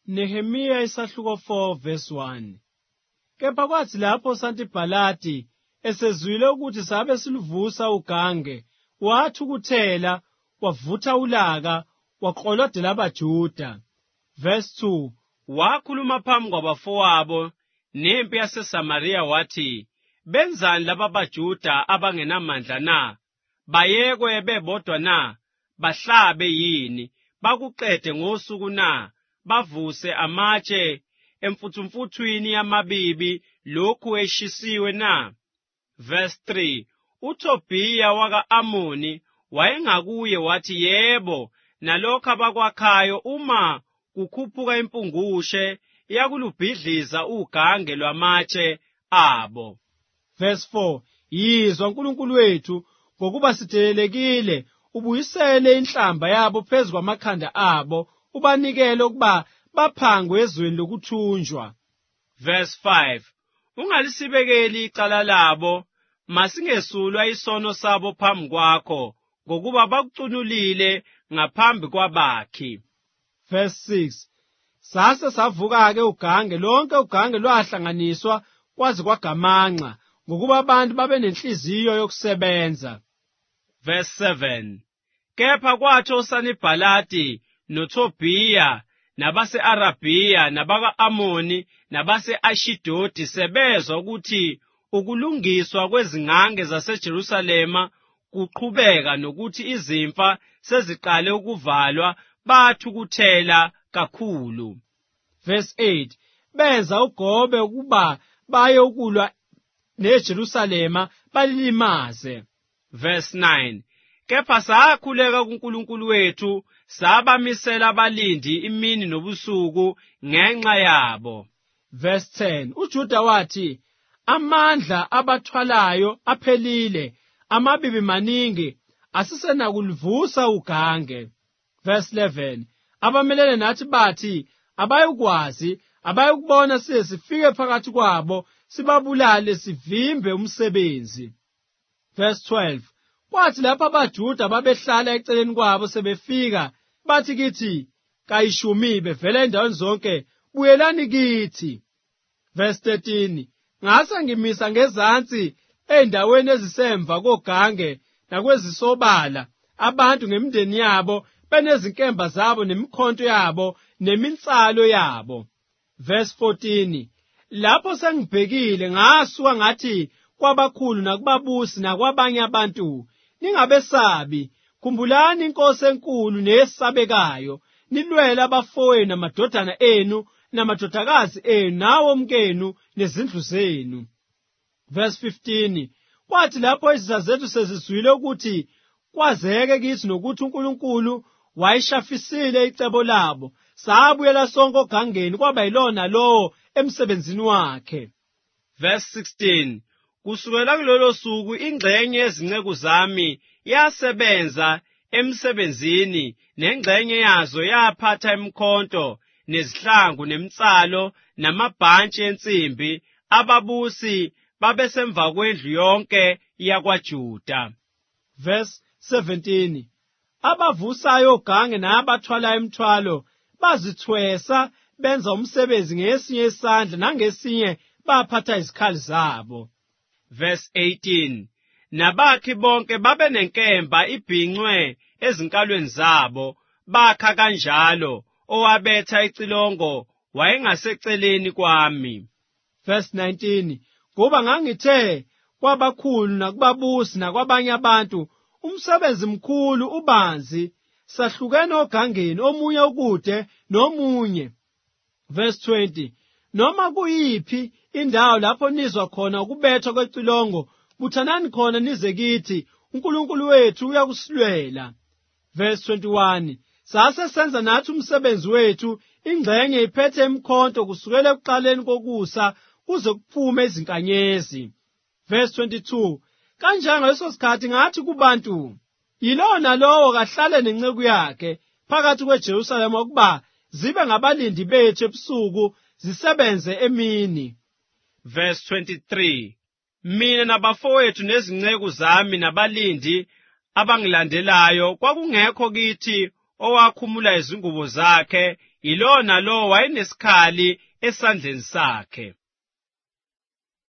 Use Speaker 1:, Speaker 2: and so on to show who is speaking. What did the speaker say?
Speaker 1: Nehemiya isahluko 4 verse 1. Kepha kwathi lapho Sanibhalati esezwile ukuthi sabe siluvusa ugange, wathukuthela, wavutha ulaka, waqolodela abaJuda. Verse 2.
Speaker 2: Wakhuluma phambi kwabafowabo nempi yaseSamariya wathi, benzani laba baJuda abangenamandla na? Bayekwe bebodwa na? Bahlabe yini? Bakuqede ngosuku na? Bavuse amatshe emfuthumfuthwini yamabibi lokhu eshisiwe na? Verse 3. UTobiya waka-Amoni wayengakuye wathi, yebo, nalokho abakwakhayo uma kukhuphuka impungushe yakulubhidliza ugange lwamatshe abo.
Speaker 1: Verse 4. Yizwa uNkulunkulu wethu ngokuba sidelelekile, ubuyisele inhlamba yabo phezu kwamakhanda abo, ubanikele ukuba baphangwe ezweni lokuthunjwa.
Speaker 2: Verse 5. Ungalisibekeli icala labo, masingesulwa isono sabo phambi kwakho, ngokuba bakucunulile ngaphambi kwabakhi.
Speaker 1: Verse 6. Sase savuka-ke ugange, lonke ugange lwahlanganiswa kwaze kwagamanxa, ngokuba abantu babe nenhliziyo yokusebenza.
Speaker 2: Verse 7. Kepha kwathi uSanibhalati noTobiya nabase-Arabhiya nabaka-Amoni nabase-Ashidodi sebezwa ukuthi ukulungiswa kwezingange zaseJerusalema kuqhubeka nokuthi izimfa seziqale ukuvalwa, bathukuthela kakhulu.
Speaker 1: Verse 8. Benza ugobe ukuba baye ukulwa neJerusalema balilimaze.
Speaker 2: Verse 9. Kepha sakhuleka kuNkulunkulu wethu, sabamisela abalindi imini nobusuku ngenxa yabo.
Speaker 1: Verse 10. UJuda wathi, amandla abathwalayo aphelile, amabibi maningi, asisenakulivusa ugange. Verse 11. Abamelene nathi bathi, abayukwazi, abayukubona size sifike phakathi kwabo, sibabulale sivimbe umsebenzi. Verse 12. Kwathi lapho abaJuda babehlala eceleni kwabo sebefika, bathi kithi, kayishumi bevela endaweni zonke, buyelani kithi. Verse 13. Ngase ngimisa ngezansi endaweni ezisemva kogange nakwezisobala abantu ngemindeni yabo, benezinkemba zabo nemikhonto yabo neminsalo yabo. Verse 14. Lapho sengibhekile ngasuka ngathi kwabakhulu nakubabusi nakwabanye abantu, ningabesabi, khumbulani inkosi enkulu nesabekayo, nilwele abafowenu namadodana enu namadodakazi enu nawo omkenu nezindlu zenu. Verse 15. Kwathi lapho izitha zethu sezizwile ukuthi kwazeke kithi nokuthi uNkulunkulu wayishafisile icebo labo, sabuyela sonke ogangeni, kwaba yilona lowo emsebenzini wakhe.
Speaker 2: Verse 16. Kusukela kulolo suku ingxenye yezinceku zami yasebenza emsebenzini, nengxenye yazo yaphatha imikhonto nezihlangu nemitsalo namabhantshi ensimbi. Ababusi babesemva kwendlu yonke yakwaJuda.
Speaker 1: Verse 17. Abavusayo ogange nabathwala imithwalo bazithwesa, benza umsebenzi ngesinye isandla nangesinye baphatha izikhali zabo.
Speaker 2: Verse 18. Nabakhi bonke babe nenkemba ibhinqwe ezinkalweni zabo, bakha kanjalo, owabetha icilongo wayengaseceleni kwami.
Speaker 1: Verse 19. Ngoba ngangithe kwabakhulu nakubabusi nakwabanye abantu, umsebenzi mkhulu ubanzi, sahlukene ogangeni, omunye ukude nomunye. Verse 20. Noma kuyiphi indawo lapho nizwa khona ukubethwa kwecilongo, buthanani khona nize kithi, uNkulunkulu wethu uyakusilwela. Verse 21. Sase senza nathi umsebenzi wethu, ingxenye iphethe imikhonto kusukela ekuqaleni kokusa kuze kuphume izinkanyezi. Verse 22. Kanjalo ngaleso sikhathi ngathi kubantu, yilona lowo kahlale nenceku yakhe phakathi kweJerusalema ukuba zibe ngabalindi bethu ebusuku, zisebenze emini.
Speaker 2: Verse 23. Mina nabafowethu nezinceku zami nabalindi abangilandelayo, kwakungekho kithi owakhumula izingubo zakhe Ilo nalo wayenesikhali esandleni sakhe.